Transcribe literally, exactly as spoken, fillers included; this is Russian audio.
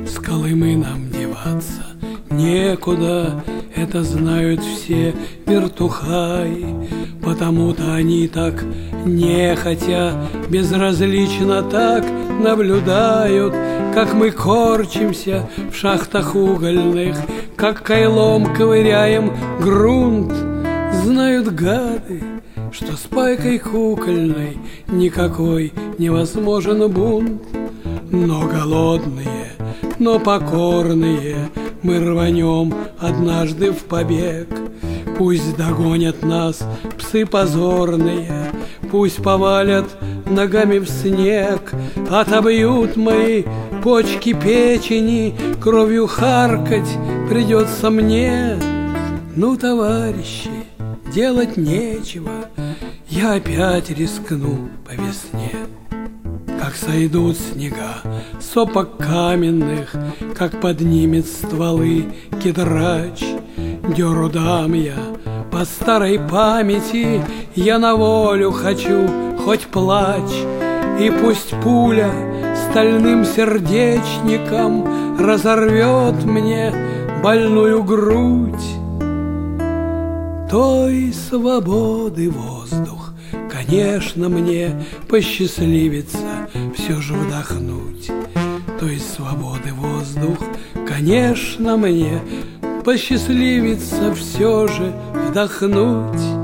С Колымы нам деваться некуда, это знают все вертухаи, потому-то они так нехотя, безразлично так наблюдают, как мы корчимся в шахтах угольных, как кайлом ковыряем грунт. Знают гады, что с пайкой кукольной никакой невозможен бунт. Но голодные, но покорные мы рванем однажды в побег. Пусть догонят нас псы позорные, пусть повалят ногами в снег, отобьют мои почки печени, кровью харкать придется мне. Ну, товарищи, делать нечего, я опять рискну по весне. Как сойдут снега с сопок каменных, как поднимет стволы кедрач, дёру дам я по старой памяти, я на волю хочу, хоть плачь, и пусть пуля стальным сердечником разорвет мне больную грудь. Той свободы воздух, конечно, мне посчастливится все же вдохнуть. Той свободы воздух, конечно, мне посчастливится все же вдохнуть.